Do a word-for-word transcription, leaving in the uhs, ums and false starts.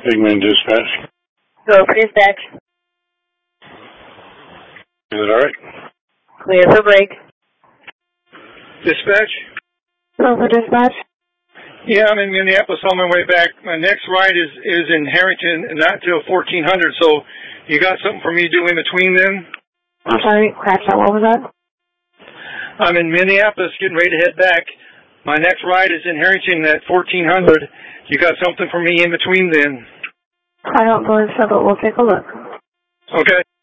Bigman dispatch. Go for dispatch. Is it alright? Clear for break. Dispatch? Go for dispatch. Yeah, I'm in Minneapolis on my way back. My next ride is, is in Harrington, not till fourteen hundred, so you got something for me to do in between then? I'm sorry, crash that. What was that? I'm in Minneapolis getting ready to head back. My next ride is in Harrington at fourteen hundred. You got something for me in between then? I don't believe so, but we'll take a look. Okay.